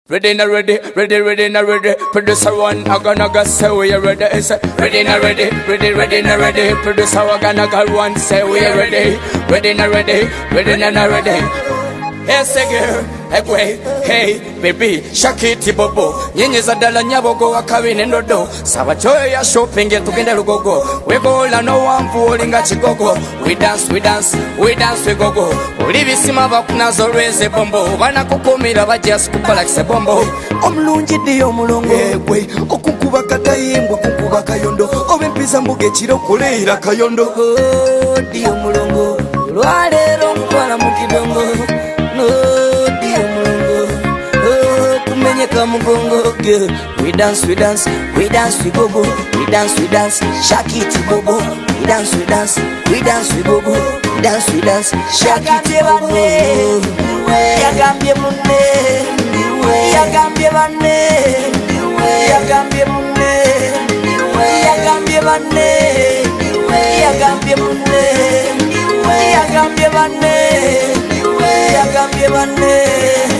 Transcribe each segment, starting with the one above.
Ready now ready, ready now ready. Producer one, I gonna go say we are ready. It's ready now ready, ready now ready. Producer I gonna go one say we are ready. Ready now ready, ready now ready. Hey say girl, hey boy, hey baby, shakiti bobo. Nyenyeza dala nyabogo wakawine ndodo. Sawa choyo ya shopping tukende lugogo. We go la no one falling at chigogo. We dance, we go go. Olibisima bakunazo lweze bombo. Bana kukumira bajja kukola kise bombo. Omulungi di omulongo egwe okukuba katayimbwa kukuba kayondo obempiza mbuge kiro kuleera kayondo di omulongo lwalero nkwala mu kidongo no di omulongo kumenyeka mugongo girl. We dance, we go go. We dance, shake it bobo. We dance, we go go. We dance, shake it bobo. Yagambye munne, yagambye banne, yagambye munne, yagambye banne, yagambye munne, yagambye banne, yagambye banne.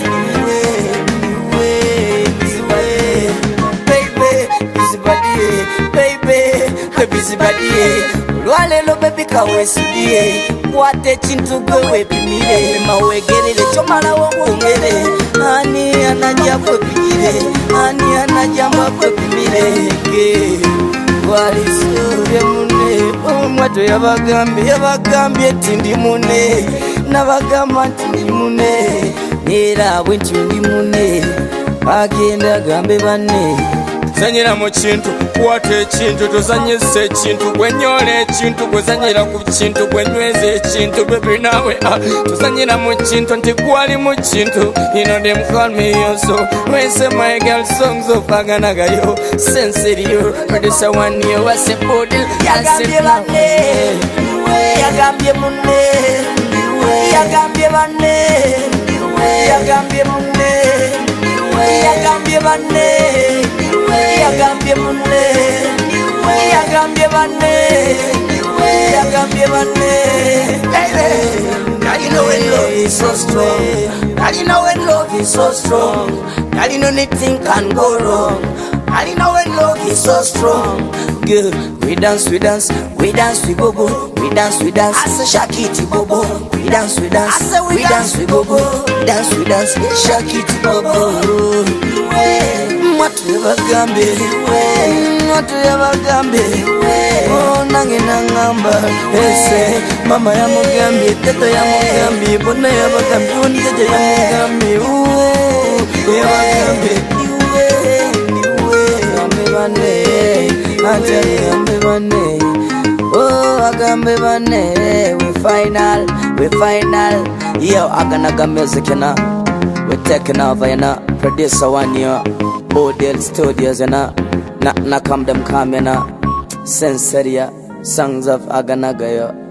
Busy body, lwalelo baby kawesudie kwate chintu gwe wepimire mawegerere chomala wongere ani anaja kwepimire ani anaja kwepimire ke walisure mune omwato yabagambye tindi mune nabagamba tindi mune nera bwenti ndi mune agenda gambe banne zanyira mu kintu kwata ekintu tozanyisa ekintu gwenyola ekintu gwezanyira ku kintu gwenyweza ekintu baby nawe tozanyira mu kintu nti gwali mu kintu them call me yoso when say my girl songs of aganagayo senserio producer one year was a body yagambye banne yagambye munne yagambye banne yagambye munne yagambye banne yagambye munne yagambye banne yagambye banne. Girl, you know when love is so strong. Girl, you know when love is so strong. Girl, you know nothing can go wrong. Girl, you know when love is so strong. Girl, we dance, we go go. We dance, shake it bobo. We dance, we go go. We dance, shake it bobo. Mwatu yabagambe oh nange nangamba ese mama yamugambe tata yamugambe bona yabagambe oni jaja yamugambe yabagambe niwe bane agambe bane oh agambe bane we final yo aganaga music na we taking over yana producer one year Odell Studios na come them come na Sensoria Songs of Aganagayo.